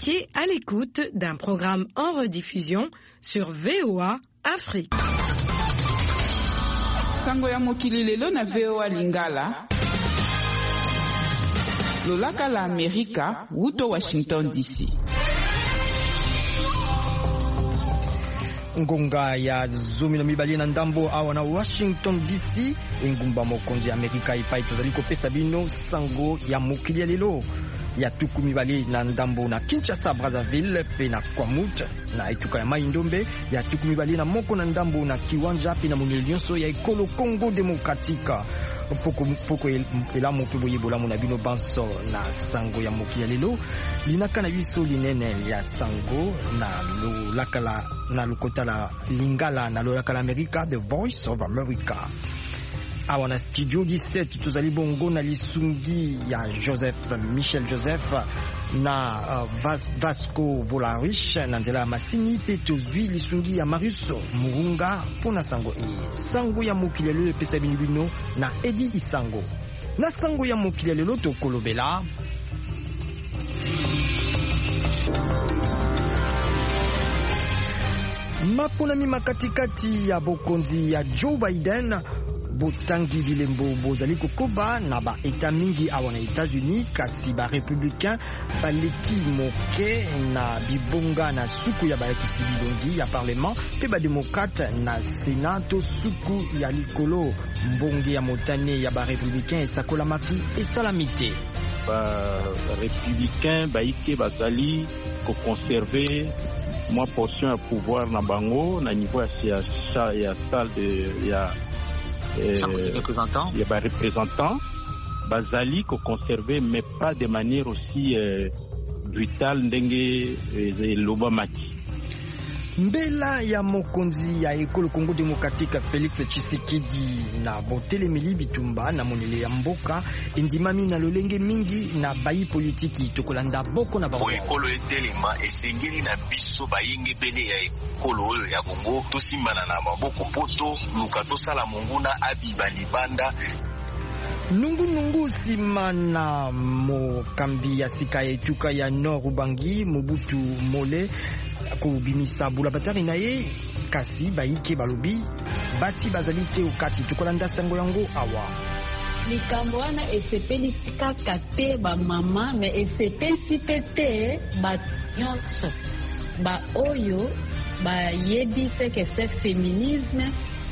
étiez à l'écoute d'un programme en rediffusion sur VOA Afrique. Sango ya mokili lelo na VOA Lingala. Lolaka la Amerika, wuto Washington DC. Ngonga ya zomi na mibali na ndambo awa na Washington DC. Engumba mokonzi Amerika ipai tozali kopesa bino sango ya mokili ya lelo. Ya tuku mibali na ndambo na Kinshasa, Brazzaville pe na Kwamut na etuka ya Maindombe. Ya tuku mibali na moko na ndambo na Kiwanja pe na monelionso ya ekolo Congo Demokratika. Poko elamu pe boyebola mona bino banso na sango ya mokili ya lelo. Linaka na biso linene ya sango na lolakala na lokota la Lingala na lolakala Amerika, The Voice of America. Awa na studio 17 tozali bongo na lisungi ya Michel Joseph na Vasco Volarich na nzela ya masini pe tozwi lisungi ya Marius Murunga pona sango sango ya mokili lelo pesa bino na Edi Isango. Na sango ya mokili lelo tokolobela maponami makatikati ya bokonzi ya Joe Biden. Botangi bilembo bozali kokoba na ba eta mingi awa na États-Unis kasi ba républicain baleki moke na bibonga na suku ya balekisi bilongi ya parlement pe ba démocrate na senato suku ya likolo mbonge ya motane ya ba républicain esakolamaki esalamite. Ba républicain baike bazali ko conserver moi portion ya pouvoir na bango na niveau ya salle de ya il y a des représentants bazali ko conserver mais pas de manière aussi brutale ndenge lobamaki. Mbela ya mokonzi ya ekolo Congo Demokratika Félix Tshisekedi na botelemeli bitumba na monele ya mboka endimami na lolenge mingi na bayi politiki tokolanda boko na bango. Ekolo etelema esengeli na biso bayenge bele ya ekolo oyo ya Congo tosimbana na maboko poto luka tosala monguna abiba libanda. Nungu simana mokambi ya sika etuka ya Nord Ubangi Mobutu Mole kubimisa bula batari na ye kasi baike balobi bati bazali te okati tokolanda sango yango awa. Likambo wana esepeli kaka te ba mama me esepeli te ba nyonso ba oyo ba yebi seke se féminisme.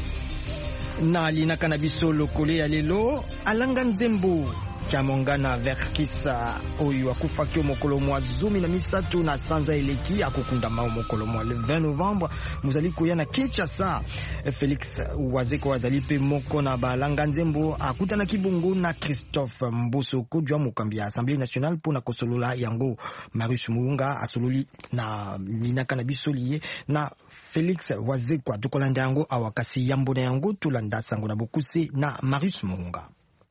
Na linaka na biso lokole ya lelo alanga nzembo Kamongana Verkisa oyo akufaki mokolo mwa 13 na sanza eleki akukunda mao mokolo mwa le 20 novembre muzali koya na Kinshasa. Felix Wazeko wazali pe moko na balanga nzembo akutana kibungu na Christophe Mboso kujwa mokambi ya Assemblée nationale pona kosolola yango. Marius Murunga asololi na linaka na biso liye na Felix Wazeko atukolanda yango awakasi yambo na yango tulanda sango na bokuse na Marius Murunga.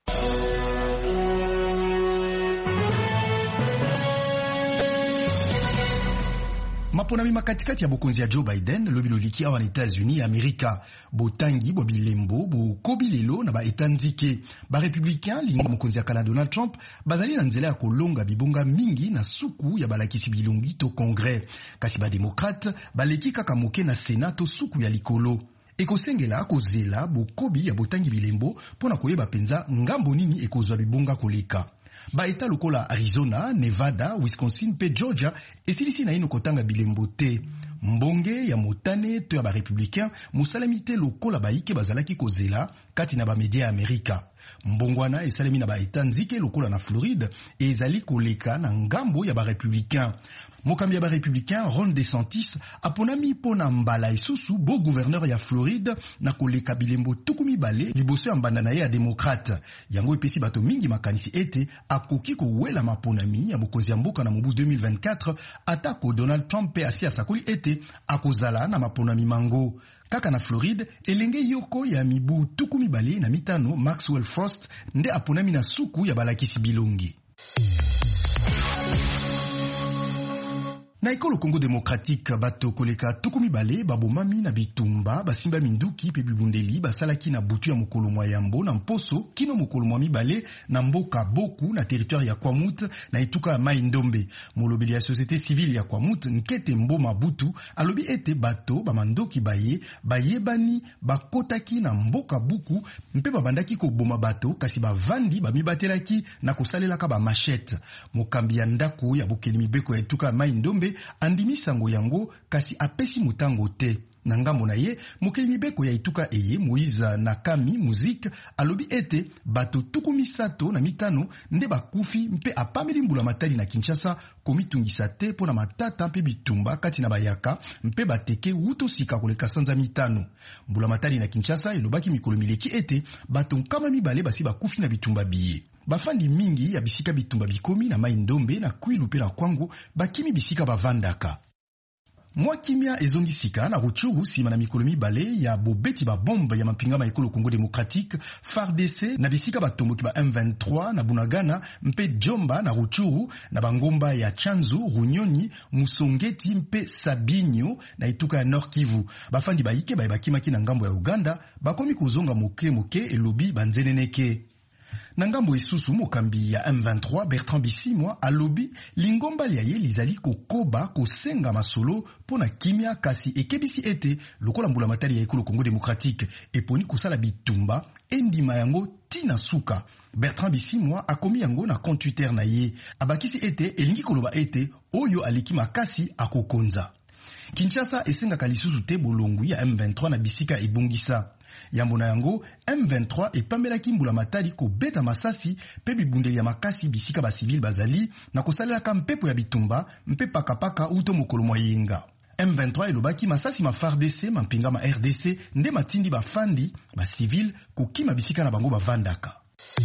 Maponami makatikati ya bokonzi ya Joe Biden lobilo liki awa na États-Unis ya Amerika botangi bo bilembo bo kobilelo na ba etanzike ba républicain linga mokonzi ya Canada Donald Trump bazali na nzela ya kolonga bibonga mingi na suku ya balakisi bilongi to congrès kasi ba démocrate baleki kaka moke na senato suku ya likolo ekosengela kozela bokobi ya botangi bilembo pona koyeba penza ngambo nini ekozwa bibonga koleka. Ba eta lokola Arizona, Nevada, Wisconsin pe Georgia esilisi na ino kotanga bilembo te. Mbonge ya motane to ya ba républicain musalamite lokola baike bazalaki kozela kati na ba media ya Amerika. Mbongwana esalemi na ba eta nzike lokola na Floride ezali koleka na ngambo ya ba républicain. Mokambi ya ba républicain Ron DeSantis aponami pona mbala esusu bo gouverneur ya Floride na koleka bilembo tukumi bale liboso ya mbanda na ye ya démocrate. Yango epesi bato mingi makanisi ete akoki kowela maponami ya mokonzi ya mboka na mobu 2024 atako Donald Trump pe asi asakoli ete akozala na maponami mango. Kaka na Floride, elenge yoko ya mibu tukumi bale na mitano Maxwell Frost nde aponami na suku ya balakisi bilongi. Na ekolo Congo Démocratique bato koleka tukumi bale babomami na bitumba basimba minduki pe bibundeli basalaki na butu ya mokolo mwa yambo na mposo kino mokolo mwa mibale na mboka boku na territoire ya Kwamut na etuka ya Mai Ndombe. Molobeli ya société civile ya Kwamut Nkete Mboma Butu alobi ete bato bamandoki bayebani bakotaki na mboka buku mpe babandaki koboma bato kasi bavandi bamibatelaki na kosalelaka ba machette. Mokambi ya ndako ya bokeli mibeko ya etuka ya Mai Ndombe andimi sango yango kasi apesi mutango te. Na ngambo na ye, mokeli mibeko ya ituka eye Moïse Nakami Musique alobi ete bato tukumi sato na mitano nde bakufi mpe apameli mbula matali na Kinshasa komitungisa te pona matata mpe bitumba kati na bayaka mpe bateke wuto sika koleka sanza mitano. Mbula matali na Kinshasa elobaki mikolo mileki ete bato nkama mibale basi bakufi na bitumba biye. Bafandi mingi ya bisika bitumba bikomi na Mai Ndombe na Kwilu pe na Kwango bakimi bisika bavandaka. Mwa kimia ezongisika na Rutshuru sima na mikolo mibale ya bobeti ba bombe ya mapingama ekolo Congo Démocratique FARDC na bisika batomboki ba M23 na Bunagana mpe Jomba na Rutshuru na bangomba ya Chanzu, Runyoni, Musongeti mpe Sabinyo na ituka ya Nord Kivu. Bafandi baike bakimaki na ngambo ya Uganda bakomi kozonga moke elobi banzeneneke. Na ngambo esusu mokambi ya M23 Bertrand Bisimwa alobi lingomba ya ye lizali kokoba kosenga masolo pona kimia kasi ekebisi ete lokola mbula matali ya ekolo Congo Démocratique eponi kosala bitumba endima yango tina suka. Bertrand Bisimwa akomi yango na compte Twitter na ye abakisi ete elingi koloba ete oyo aliki makasi akokonza. Kinshasa esengaka lisusu te bolongu ya M23 na bisika ebongisa. Yambo na yango M23 epambelaki mbula matali kobeta masasi pe bibundeli ya makasi bisika ba civil bazali na kosalelaka mpepo ya bitumba mpe pakapaka uto mokolo mwa yenga. M23 elobaki masasi ma FARDC mampinga ma RDC nde matindi bafandi ba civil kokima bisika na bango bavandaka.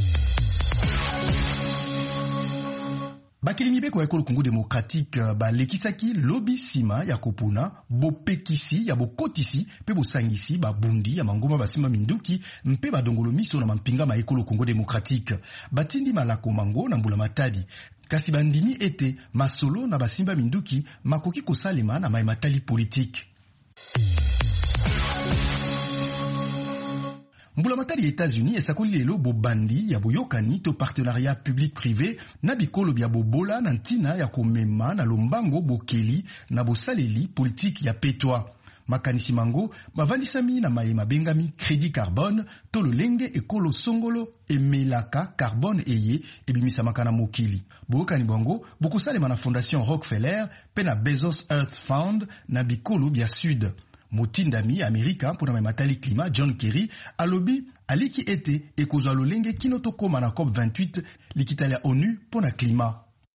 Bakili mibeko ya ekolo Congo Démocratique balekisaki lobi sima ya kopona bopekisi ya bokotisi pe bosangisi babundi ya mangoma basimba minduki mpe badongolo miso na mampinga ma ekolo Congo Démocratique. Batindi malako mango na mbula matadi kasi bandimi ete masolo na basimba minduki makoki kosalema na maimatali politique. Mbula matali ya États-Unis esakoli lelo bobandi ya boyokani to partenariat public-privé na bikolo bya bobola na ntina ya komema na lombango bokeli na bosaleli politique ya petwa. Makanisi mango bavandisami na mayema bengami crédit carbone to lolenge ekolo songolo emelaka carbone eye ebimisamaka na mokili. Boyokani bango bokosalema na Fondation Rockefeller pe na Bezos Earth Fund na bikolo bya sud. Motindami Amerika mpona mematali klima John Kerry alobi aliki ete ekozwa lolenge kino tokoma na COP28 likitali ya ONU mpona klima.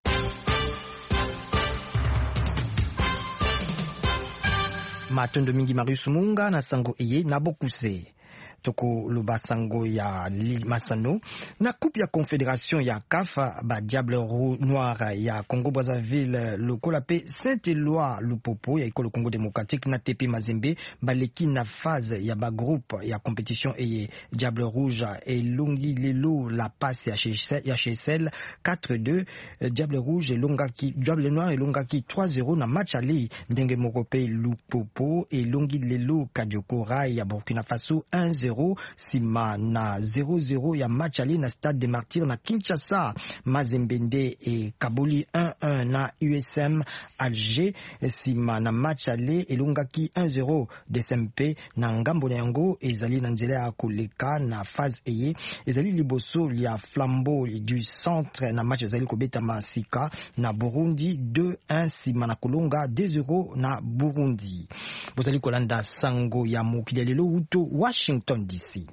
Matondo mingi Marius Munga na sango eye na bokuse. Toko loba sango ya Masano na coupe ya confédération ya CAF ba Diable Noir ya Congo Brazzaville lokola pe Saint-Éloi Lupopo ya ekolo Congo Démocratique na TP Mazembe baleki na phase ya ba groupe ya compétition et Diable Rouge et Longi Lelo la passe ya HSL 4-2 Diable Rouge et Diable Noir et Longaki 3-0 na match aller ndenge moko pe Lupopo et Longi Lelo Kadioko Rai ya Burkina Faso 1-0 sima na 0-0 ya match ali na Stade des Martyrs na Kinshasa. Mazembende et Kabuli 1-1 na USM Alger sima na match ali elongaki 1-0 DSMP na ngambo na yango ezali na nzela ya koleka na phase eye ezali liboso ya Flambeau du Centre na match ezali kobeta Masika na Burundi 2-1 sima na kolonga 2-0 na Burundi. Bozali kolanda sango ya mokili lelo uto Washington DC.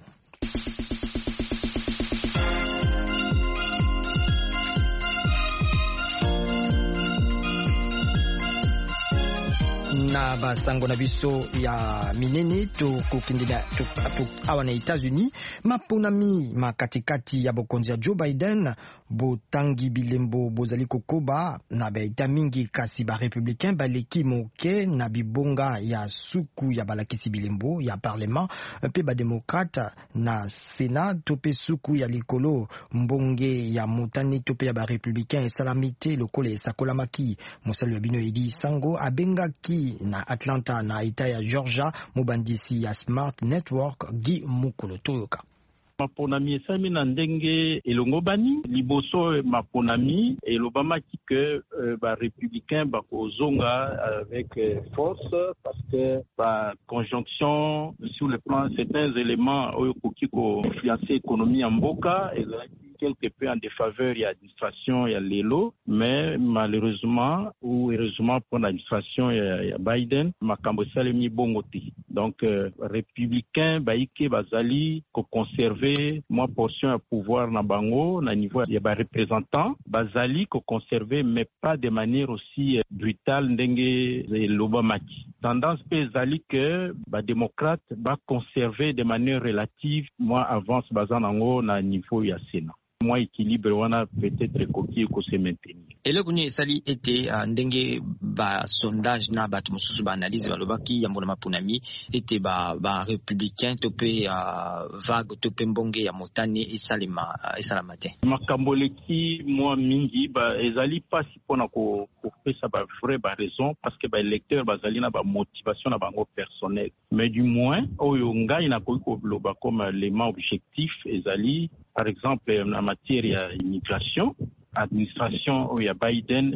na basango na biso ya minene to kokindela to awa na États-Unis maponami makatikati ya bokonzi ya Joe Biden botangi bilembo bozali kokoba na baita mingi kasi ba républicain baleki moke na bibonga ya suku ya balakisi bilembo ya parlement pe ba démocrate na Sénat to pe suku ya likolo mbonge ya motani to pe ya ba républicain esalamite lokole esakolamaki mosali ya bino Edi Sango abengaki na Atlanta na ita ya Georgia mobandisi ya Smart Network Guy Mukolo Toyoka. Maponami esami na ndenge elongobani liboso maponami elobamaki que ba républicain ba kozonga avec force parce que ba conjonction sur le plan certains éléments oyo koki ko influencer économie en mboka et quelque peu en défaveur de l'administration et l'élo, mais malheureusement ou heureusement pour l'administration et Biden, makambo salemi bongoti. Donc républicain baike bazali ko conserver moi portion à pouvoir na bango na niveau ya ba représentants bazali ko conserver mais pas de manière aussi brutale ndenge lobamaki. Tendance bazali que ba démocrate ba conserver de manière relative moi avance bazanango na niveau ya Sénat. Moi équilibre wana peut-être koki ko se maintenir. Eloko ni esali ete ndenge ba sondage na ba tumususu ba analyse balobaki yambo na mapunami ete ba républicain topé vague topé mbonge ya motani esalamate. Makamboleki moi mingi ba ezali pas si pona ko pesa ba vrai ba raison parce que ba électeur bazali na ba motivation na bango personnel. Mais du moins oyo ngai na ko loba comme élément objectif ezali par exemple en matière d'immigration, administration ya Biden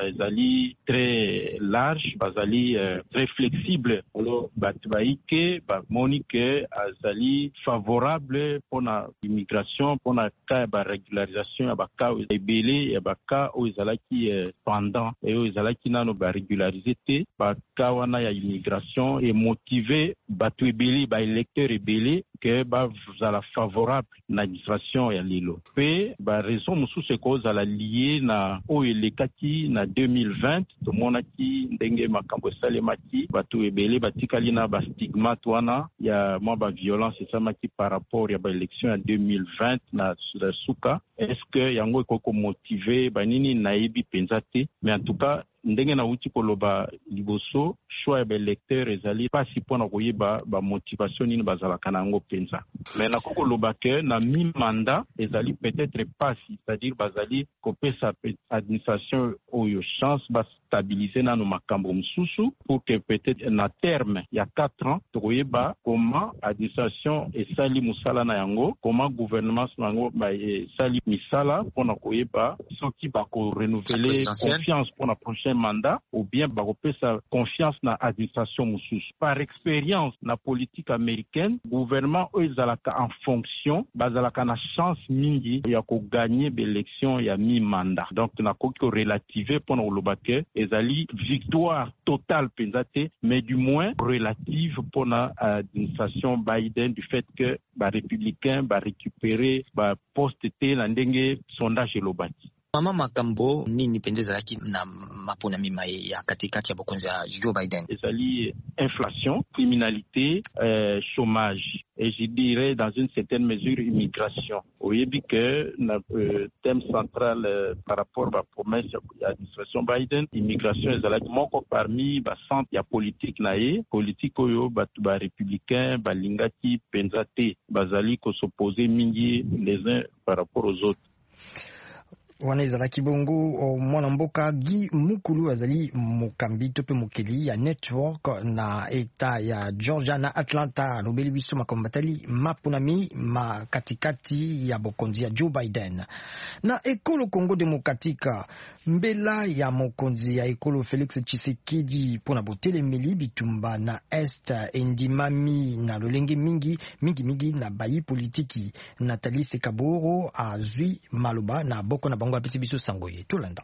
azali très large, azali très flexible. Alors batbaike ba monique azali favorable pour la immigration, pour la cas ba régularisation ba cas ebele ya ba cas o ezalaki pendant et o ezalaki nano ba régularisé ba cas wana ya immigration et motiver batu ebele ba électeur ebele que ba zala favorable na administration ya lilo. Pe ba raison mususu cause ala lié na oelekaki na 2020 tomonaki ndenge makambo salemaki batu ebele batikali na ba stigmate wana ya mwa ba violence esamaki par rapport ya ba élection ya 2020 na suka. Est-ce que yango ekoko motiver banini naibi penzate mais en tout cas ndenge na uti koloba liboso choix ya électeur ezali pasi pona koyeba ba motivation nini bazalaka nango penza mais na koloba que na mi mandat ezali peut-être pasi c'est-à-dire bazali kopesa administration oyo chance ba stabiliser na no makambo msusu pour que peut-être na terme ya 4 ans toyeba comment administration esali musala na yango comment gouvernement nango ba esali misala pona koyeba soki ba ko renouveler confiance pour la prochaine mandat ou bien bakopesa confiance na administration mususu. Par expérience na politique américaine, gouvernement ezalaka en fonction bazalaka na chance mingi ya ko gagner l'élection ya mi-mandat. Donc na ko relativer pour olobake ezali victoire totale penzate mais du moins relative pour la administration Biden du fait que ba républicain ba récupérer ba poste te na ndenge sondage elobaki. Mama makambo nini pendeza laki na mapona mima ya katikati ya bokonzi ya Joe Biden? Ezali inflation, criminalité, chômage et je dirais dans une certaine mesure immigration. Oyebi que na thème central par rapport à la promesse de l'administration Biden, immigration ezalaki moko parmi ba centre ya politique na ye, politique oyo batu ba républicain balingaki penzate bazali ko s'opposer mingi les uns par rapport aux autres. Wana ezalaki bongo mwana mboka Guy Mukulu azali mokambi tope mokeli ya network na eta ya Georgia na Atlanta lobeli biso makombatali mapunami makatikati ya bokonzi ya Joe Biden na ekolo Congo Demokratika mbela ya mokonzi ya ekolo Felix Tshisekedi pona botelemeli bitumba na est endimami na lolenge mingi na bayi politiki Nathalie Sekaboro azwi maloba na boko na bango apesi biso sango ye tolanda.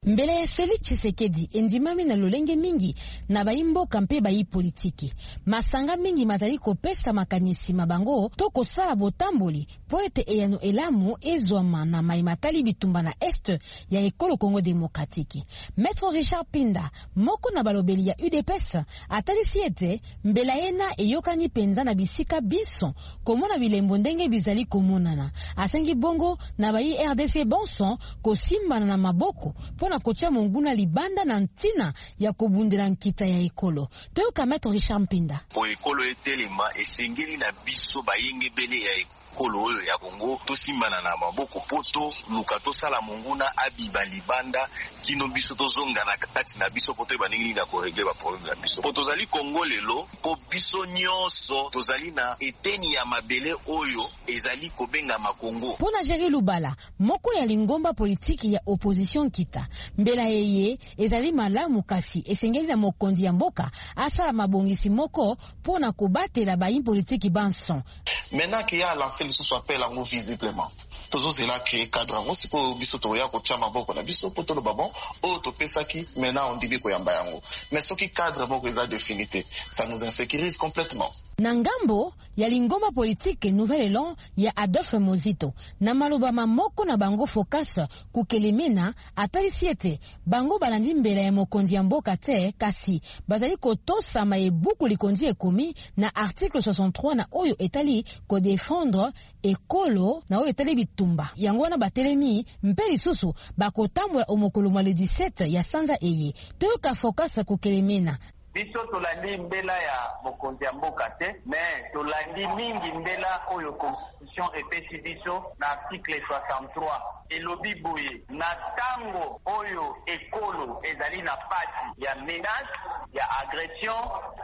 Mbele ya Felix Tshisekedi endimami na lolenge mingi na baimboka mpe bayi politiki. Masanga mingi mazali kopesa makanisi mabango to kosala botamboli po ete eyano elamu ezwama na maimatali bitumba na este ya ekolo Congo Demokratiki. Maître Richard Pinda, moko na balobeli ya UDPS, atalisi ete mbela yena eyokani penza na bisika biso komona bilembo ndenge bizali komonana. Asengi bongo na bayi RDC bonson kosimbana na maboko na kocha monguna libanda na ntina ya kobundela nkita ya ekolo. Toyoka Maître Richard Pinda. Po ekolo etelema esengeli na biso bayenge bele ya ekolo oyo ya Kongo tosimbana na maboko poto luka tosala monguna abiba libanda kino biso tozonga na kati na biso poto baningi na koregle ba problème na biso. Po tozali Kongo lelo po biso nyonso tozali na eteni ya mabele oyo ezali kobenga makongo. Pona Jerry Lubala, moko ya lingomba politiki ya opposition kita. Mbela yeye ezali malamu kasi esengeli na mokonzi ya mboka asala mabongisi moko pona kobatela bayi politiki banson. Maintenant qu'il y a lancé le sous-appel en visiblement. Toujours c'est là que cadre en si pour biso to ya ko chama boko na biso poto lo babon o to pesa ki maintenant on dit ko yamba yango. Mais ce qui cadre boko est définité, ça nous insécurise complètement. Nangambo ya lingoma politique nouvelle élan ya Adolphe Mozito na maloba mamoko na bango focus kukelemena atalisi ete bango balandi mbela ya mokonzi ya mboka te kasi bazali kotosa maebuku likonzi ekomi na article 63 na oyo etali ko défendre ekolo na oyo etali bitumba yango wana batelemi mpe lisusu bakotambola omokolo mwa le 17 ya sanza eye toyoka focus kukelemena. Biso tolandi mbela ya mokonzi ya mboka te, mais tolandi mingi mbela oyo constitution epesi biso na article 63. Elobi boye na tango oyo ekolo ezali na pati ya menace ya agression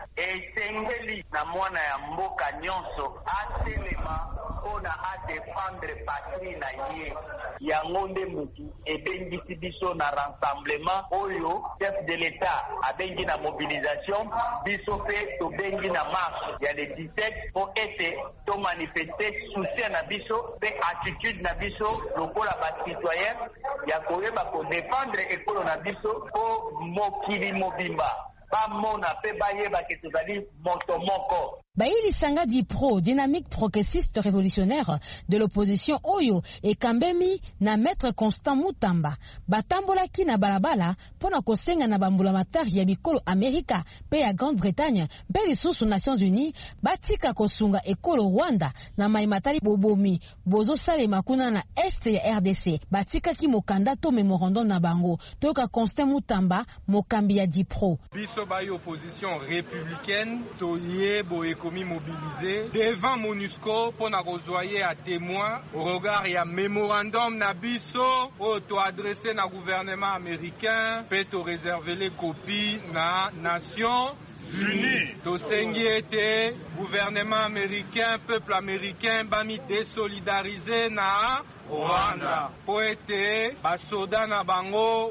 esengeli na mwana ya mboka nyonso atelema mpona adefendre patrie na ye. Yango nde mutu ebengisi biso na rassemblement oyo chef de l'État abengi na mobilisation biso pe to bengi na marche ya le 17 po ete to manifester soutien na biso pe attitude na biso lokola ba citoyen ya koyeba ko défendre ekolo na biso po mokili mobimba bamona pe bayeba ke tozali moto moko. Baili Sanga di pro, dynamique progressiste révolutionnaire de l'opposition Oyo et Kambemi na maître Constant Mutamba. Batambola ki na balabala pona kosenga na bambula matari ya bikolo Amerika pe ya Grande-Bretagne pe lisusu Nations Unies batika kosunga ekolo Rwanda na maimatali bobomi bozo sale makuna na este ya RDC batika ki mokanda to memorandum na bango toka Constant Mutamba mokambi ya di pro. Biso bayi opposition républicaine toye boeko mobilisé devant MONUSCO pour na rezoyer à témoin au regard ya mémorandum na biso auto adressé na gouvernement américain fait to réserver les copies na Nations Unies. To sengi été gouvernement américain, peuple américain bami désolidariser na Rwanda. Po ete basoda na bango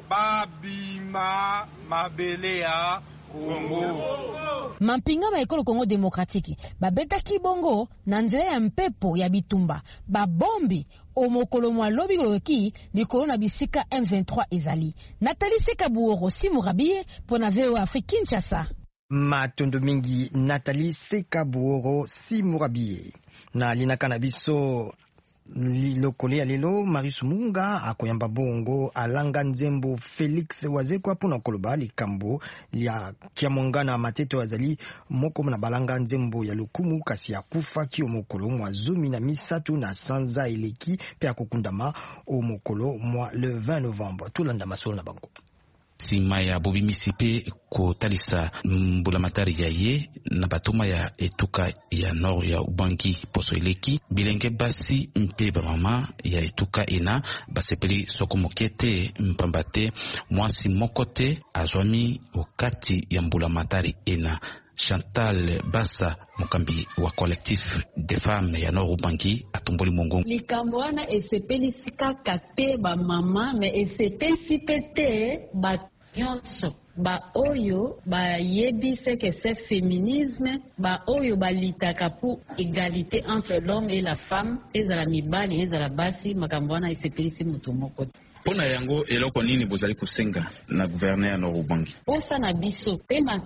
babima mabele ya Mampinga ba ekolo Congo Demokratiki babeta kibongo na nzela ya mpepo ya bitumba babombi omokolo mwa lobi loki likolo na bisika M23 ezali. Nathalie Sekabuoro Simurabie pona VOA Afrique Kinshasa. Matondo mingi Nathalie Sekabuoro Simurabie na linaka na biso lokole ya lelo Marius Munga akoyamba bongo alanga nzembo Felix wazekwa pona koloba likambo ya kiamongana mateto azali moko na balanga nzembo ya lukumu kasi ya kufa ki omokolo mwa 13 na sanza eleki pe akokundama omokolo mwa le 20 novembre tulanda masolo na bango. Sima ya bobimisi pe kotalisa mbulamatari ya ye na batoma ya etuka ya nord ya ubangi poso eleki bilenge basi mpe bamama ya etuka ena basepeli soko mokete mpambate mwasi mokote azwami okati ya mbulamatari ena. Chantal Bassa mokambi wa collectif des femmes ya Nord Ubangi atomboli mongo. Likambo wana esepeli sika kate ba mama me esepeli sipete ba nyonso ba oyo ba yebise que c'est féminisme ba oyo ba litaka pour égalité entre l'homme et la femme ezala mibali ezala basi makambo wana esepeli si mutu moko. Pona yango eloko nini bozali kosenga na gouverneur ya Nord Ubangi? Posa na biso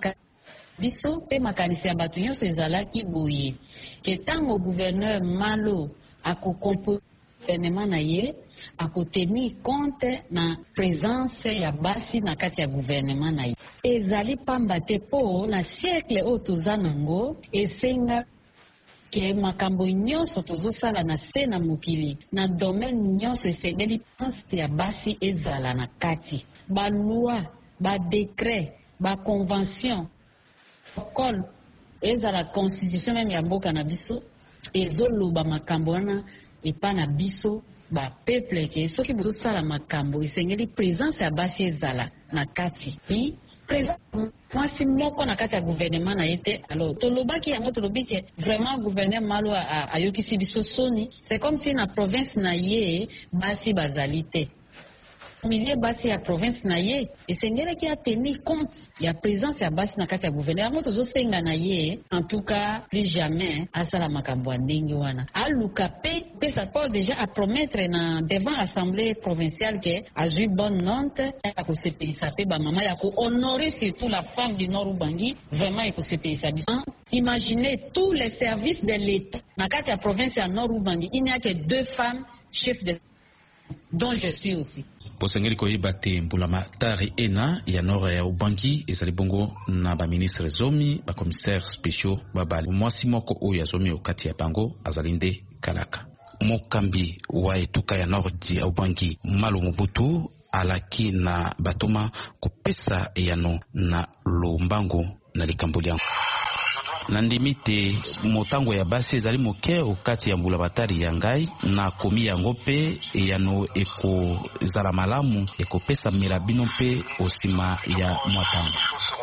pe makanisi ya bato nyonso ezalaki boye ke tango gouverneur Malo akokompo gouvernement na ye akotenir compte na présence ya basi na kati ya gouvernement na ye. Ezali pamba te po na siècle oyo toza nango esenga ke makambo nyonso tozosala na se na mokili na domaine nyonso esengeli pense ya basi ezala na kati. Ba loi, ba décret, ba convention, protocole ezala constitution même ya mboka na biso ezoloba makambo wana epa na biso ba peuple ke soki bozosala makambo esengeli présence ya basi ezala na kati. Puis présence mwasi moko na kati ya gouvernement na yete. Alors tolobaki yango tolobi ke vraiment gouverneur Malo ayokisi biso soni. C'est comme si na province na ye basi bazali te. Milieu basi ya province na ye esengeli ki a tenir compte ya présence ya basi na kati ya gouverneur. Yango tozosenga na ye en tout cas plus jamais asala makambo ya ndenge wana. Aluka pe ça peut déjà à promettre na devant l'assemblée provinciale que azui bonne note ya kosepelisa pe ba mama ya ko honorer surtout la femme du Nord Ubangi vraiment ya kosepelisa biso. Imaginez tous les services de l'État na kati ya province ya Nord Ubangi, il n'y a que 2 femmes chefs de dont je suis aussi. Posengeli koyeba te mbulamatari ena ya Nord ya Ubangi ezali bongo na ba ministre zomi ba commissaires spéciaux babali mwasi moko oyo azomi okati ya bango azalinde kalaka. Mokambi wa etuka ya Nord ya Ubangi Malo Mobutu alaki na batoma kopesa eyano na lombango na likambo lyango. Nandimite motango ya basi ezali moke okati ya mbulamatari ya ngai na komi yango pe eyano eko zala malamu ekopesa mirabino pe osima ya mwatango.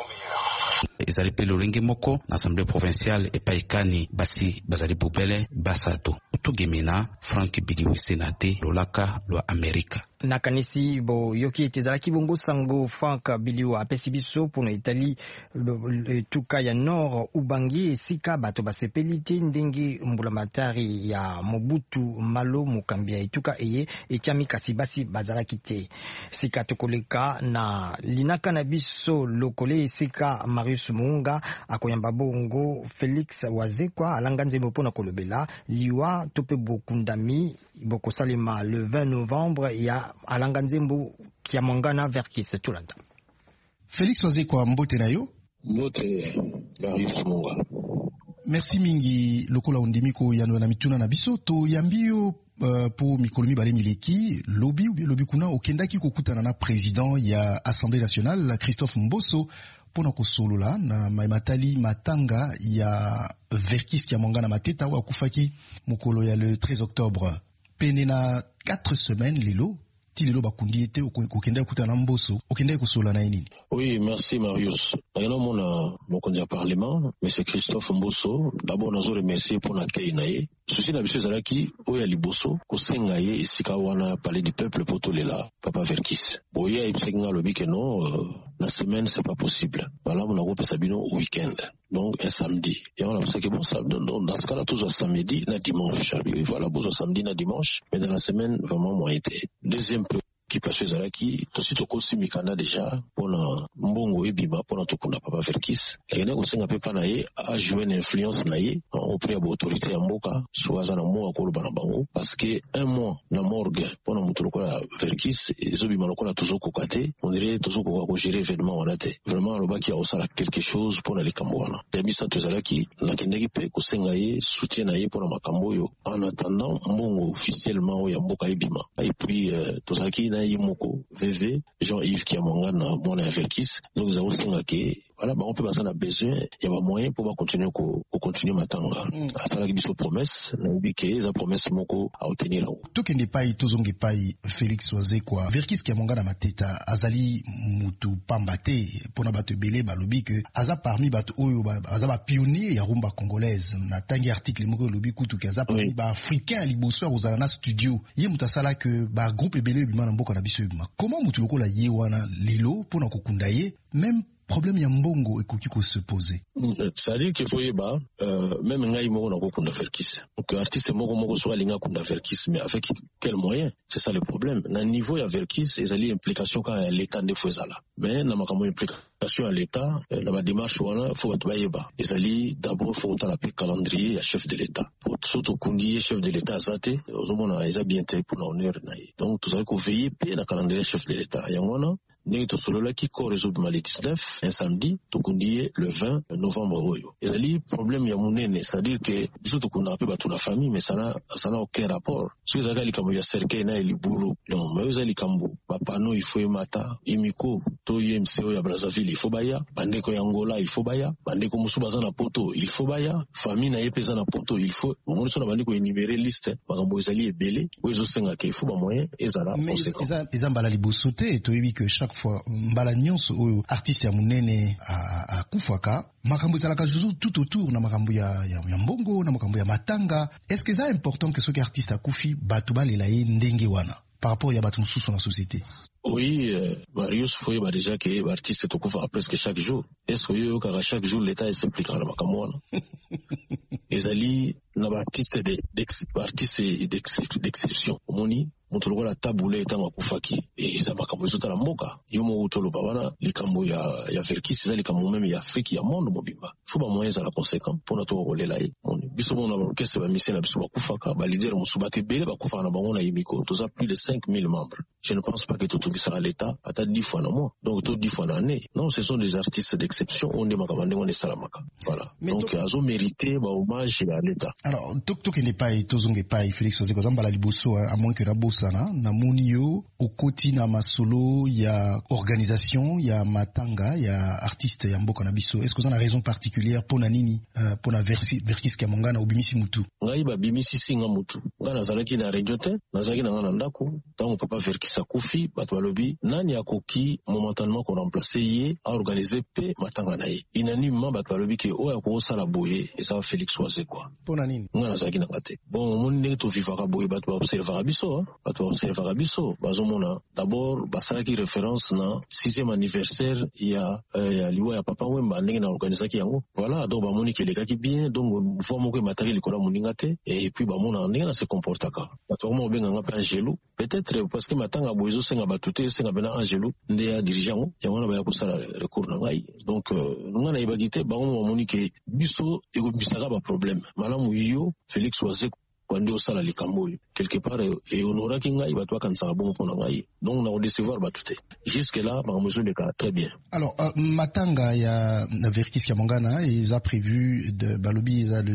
Ezali pe lolenge moko na assemblée provinciale epaikani basi bazali bubele basato utugemina Frank Bidiwe Senate lolaka lwa Amerika. Nakanisi bo yoki etezalaki bongo sango Frank Biliwa apesi biso mpona etali etuka ya Nord Ubangi esika bato basepeli te ndenge mbulamatari ya Mobutu Malo mokambi ya etuka eye etiami kasi basi bazalaki te. Sika tokoleka na linaka na biso lokole esika Marius Munga akoyamba bongo Felix Wazekwa alanga nzembo mpona kolobela liwa tope bokundami bokosalema le 20 novembre ya alanga nzembo kia mongana Verkis Tulanda. Felix Wazekwa mbote na yo? Mbote Marius Munga. Merci mingi lokola undimiko yano na mituna na biso to yambio po mikolo mibale mileki lobi kuna okendaki kokutana na président ya Assemblée nationale Christophe Mboso pona kosolola na matali matanga ya Verkis kia mongana mateta wa kufaki mokolo ya le 13 octobre. Pene na 4 semaines lelo tilelo bakundi ete okenda kutana Mboso okenda kosola na nini? Oui, merci Marius. Ayana mona mokonzi ya parlement monsieur Christophe Mboso d'abord nazo remercier pour l'accueil naye. Souci na biso zalaki oya liboso kosenga ye esika wana palais du peuple potolela papa Verkis. Boya ipsenga lobi que non la semaine c'est pas possible. Voilà mon groupe Sabino au week-end. Donc un samedi. Et on a pensé que bon ça dans ce cas-là tous samedi na dimanche. Voilà besoin samedi na dimanche mais dans la semaine vraiment moins été. Deuxième qui passe zalaki tosi tokosi mikanda déjà pona mbongo ebima pona tokunda papa Verkis ekena kosenga pe pa na ye a jouer une influence na ye auprès de l'autorité ya mboka soaza na mo akoloba na bango parce que un mois na morgue pona mutu lokola Verkis ezobima lokola tozokoka te on dirait tozokoka ko gérer événement wana te vraiment alobaki aosala quelque chose pona likambo wana yamisa tozalaki nakendeki pe kosenga ye soutien na ye pona makambo oyo en attendant mbongo officiellement ya mboka ebima et puis tozalaki Yimoko, VV, Jean-Yves Kiamangana, mon Verkis, donc nous avons singaké. Voilà, on peut passer à besoin, il y a moyen pour continuer continuer matanga. À ça la biso promesse, n'oubliez la promesse moko à obtenir là. Tout qui n'est pas tozongi pai Félix Wazekwa, Verkis Kiamangana mateta azali mutu pambate pour na batu belé balobi que aza parmi batu oyo aza ba pionnier ya rumba congolaise. Na tangi article moko lobi kutu kaza parmi ba africain liboso ozala na studio. Ye mutasala que ba groupe belé bima na mboka na biso bima. Comment mutu lokola ye wana lelo pour na kokunda ye même problème ya mbongo ekoki ko se poser. C'est-à-dire qu'il faut yeba même ngai moko na ko kunda verkis. Donc artiste moko soit linga kunda verkis, mais avec quel moyen? C'est ça le problème. Na niveau ya verkis ezali implication quand l'état de fozala. Mais na makambo implication à l'état na ba démarche wana faut batba yeba. Ezali d'abord faut ta la calendrier ya chef de l'état. Pour surtout kundi chef de l'état azate ozomona eza bien té pour l'honneur na. Donc tout ça ko veiller pe na calendrier chef de l'état. Yangwana n'est to solo qui résoudre le 19 un samedi to kundi le 20 novembre oyo. Ezali problème ya munene, c'est-à-dire que biso to kunda pe ba toute la famille mais ça n'a aucun rapport. Si vous avez likambo ya cercueil na liburu non mais vous avez likambo ba pano il faut mata imiko to YMCO ya Brazzaville il faut baya bandeko ya Angola il faut baya bandeko musuba za na poto il faut baya famille na yepeza na poto il faut on so na bandeko énumérer liste makambo ezali ebele ozo senga ke il faut ba moyen ezala conséquent ezambala libosote to yebi que chaque fois mbala nyonso oyo artiste ya munene a kufaka makambo ezalaka tout autour na makambo ya mbongo na makambo ya matanga. Est-ce que c'est important que ce qui artiste a kufi batu balela ye ndenge wana par rapport ya batu mususu na société? Oui, Marius Foye ba déjà que l'artiste est okufa presque chaque jour. Est-ce que yo ka chaque jour l'état s'implique na makambo wana? Ezali na ba artiste d'exception. Omoni moto lokola tabule etanga kufaki eza makambo ezota na mboka yo mo utoloba wana likambo ya verkis eza likambo même ya Afrique ya monde mobimba faut ba moyens à la conséquent pour notre kolela ye biso bona ba orchestre ba mission na biso ba kufaka ba leader musuba te bele ba kufa na bango na yimiko toza plus de 5000 membres. Je ne pense pas que tout sera l'État à 10 fois dans mois donc tout 10 fois dans l'année. Non, ce sont des artistes d'exception on est makamande on est salamaka voilà. Mais donc azo mérité ba hommage à l'État. Alors tok n'est pas tozonge pas Félix Ozeko zambala liboso à moins que la bosana na munio okoti na masolo ya organisation ya matanga ya artiste ya mboka na biso. Est-ce que vous avez une raison particulière pour na nini pour na verkis ka mongana obimisi mutu? Ngai ba bimisi singa mutu ngana zalaki na regiote nazaki na ngana ndako tango papa verkis akufi bato balobi nani akoki momentanément ko remplacer ye a organiser pe matanga na ye unanimement bato balobi ke oya ko sala boye et ça Félix Ozeko pour na nini ngana zalaki na ngate bon mon ndenge to vivaka boye bato observer biso bato observer biso bazomona d'abord basalaki référence na 6e anniversaire ya liwa ya papa Wemba ndenge na organisaki yango voilà donc bamoni ke lekaki bien donc voix moko matériel likola moninga te et puis bamona ndenge na se comportaka bato mo benga nga pe Angelo peut-être parce que matanga boyezo senga batute senga bena Angelo nde ya dirigeant yango na ba ya kosala recours na ngai donc nga na ibagite bango bamoni ke biso eko bisaka ba problème malamu yo Félix Ozeko kwande osala likambo quelque part et honora kinga iba toi kanisa bon pona ngai donc na recevoir batute jusque là ba mesure de cas très bien. Alors matanga ya verkis ya mongana ils a prévu de balobi le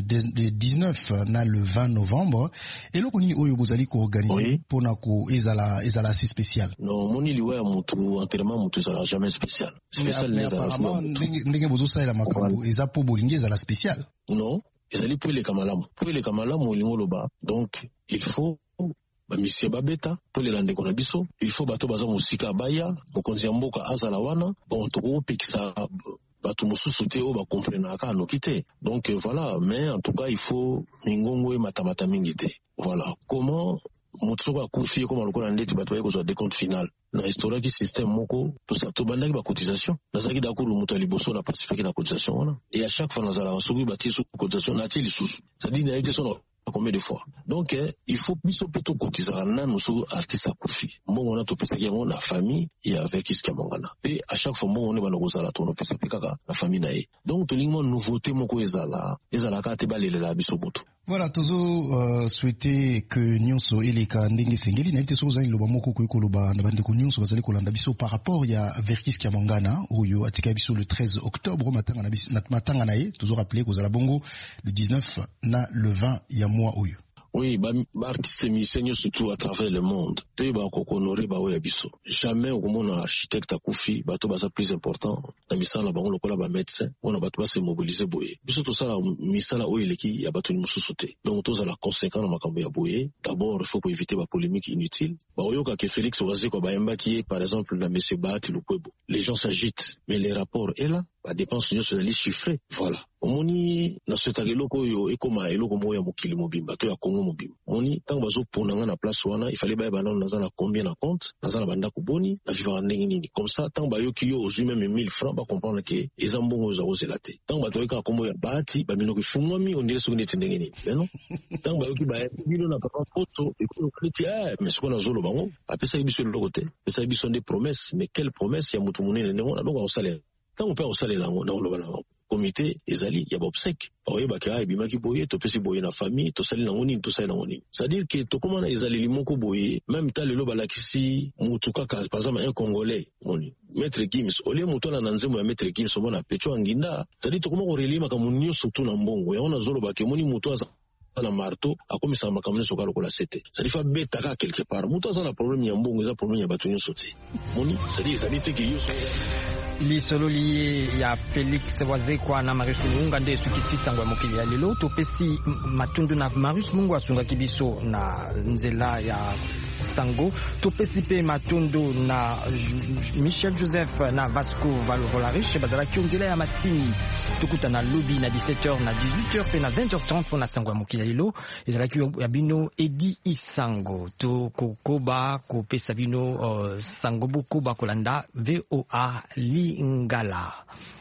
19 na le 20 novembre et loko nini oyo bozali ko organiser pona ko ezala assez spécial. Non moni liwa ya mutu enterrement mutu ezala jamais spécial mais apparemment ndenge bozo sala makambo eza po bolingi ezala spécial. Non ezali po eleka malamu olingo loba donc il faut bamisie babeta po elela ndeko na biso il faut bato baza mosika baya mokonzi ya mboka azala wana bon tokopekisa bato mosusu te oyo bakomprenaka anoki te donc voilà mais en tout cas il faut mingongo ematamata mingi te voilà comment moto soko akufi koma lokola ndeti bato baye kozwa décompte final na historiaki système moko tobandaki bacotisation nazalaki dakolo moto ya liboso na participaki na cotisation wana et à chaque fois nazalaka soki batie so cotisation natie lisusu c'est-à-dire nayebi te so combien de fois donc il faut biso pe tokotizaka nanu so artiste akufi mbongo wana topesaki yango na famille ya verkis ka mongana pe à chaque fois mbongo wana bana kozala tonopesa pe kaka na famille na ye donc tolingi mwa nouveauté moko ezalaka te balelela biso moto. Voilà, tozo souhaiter que nyonso eleka ndenge sengeli na ite soza iloba moko ko ekoloba na bande ko nyonso bazali kolanda biso par rapport ya verkis ka mongana oyo atika biso le 13 octobre matanga na ye tozo rappeler ko zala bongo le 19 na le 20 ya mois oyo. Oui, artiste musicien surtout à travers le monde. Te ba ko honorer ba oya biso. Jamais au monde architecte akufi, bato baza plus important. Na misala ba on lokola ba médecin, on bato ba se mobiliser boye. Biso to sala misala oyo leki ya bato ni mususu te. Donc to sala conséquent na makambo ya boye. D'abord, il faut pour éviter ba polémique inutile. Ba oyoka que Félix Ozeko ba yamba qui est par exemple la monsieur Bahati Lukwebo. Les gens s'agitent, mais les rapports est là. ba dépense nyonso ezali chiffré. Voilà. Omoni na sota eloko yo ekoma eloko moya mokili mobimba to ya Congo mobimba. Omoni tango bazo ponanga na place wana il fallait ba bana naza na combien na compte, naza na banda ko boni, na vivre ndenge nini. Comme ça tango ba yoki yo ozui même 1000 francs ba comprendre que eza mbongo za ozela te. Tango ba toyeka kombo ya bati ba minoko fungwami on dirait ce que nete ndenge nini. Non? Tango ba yoki ba bino na papa photo et puis on dit mais ce qu'on a zolo bango, apesa biso le côté. Apesa biso des promesses, mais quelles promesses ya mutu munene ndenge na donc au salaire. Quand on peut au salaire là on va comité ezali ya obsèque oye baka ebimaki boye to pesi boye na famille to sali na ngoni to sali na ngoni c'est-à-dire que to komana ezali limoko boye même ta lelo balakisi mutu kaka par exemple un congolais moni maître Gims ole mutu na nzembo ya maître Gims mona pecho anginda c'est-à-dire to komako relima ka munyo surtout na mbongo ya ona zolo bake moni mutu aza na marteau akomisa makamune soka lokola sete ça dit fa beta ka quelque part mutu aza na problème ya mbongo eza problème ya bato nyonso te moni c'est-à-dire ça dit que yo lisolo liye ya Felix Wazekwa na Marius Munga nde sukiti sangwa mokili ya lelo topesi matundu na Marius Mungu asunga kibiso na nzela ya sango topesi pe matundu na Michel Joseph na Vasco Valorariche bazala nzela ya masini tukuta na lobby na 17h na 18h pe na 20h30 pona sangwa mokili ya lelo ezala ya bino Edi Isango to kokoba kopesa bino sango buku bakolanda VOA Lingala.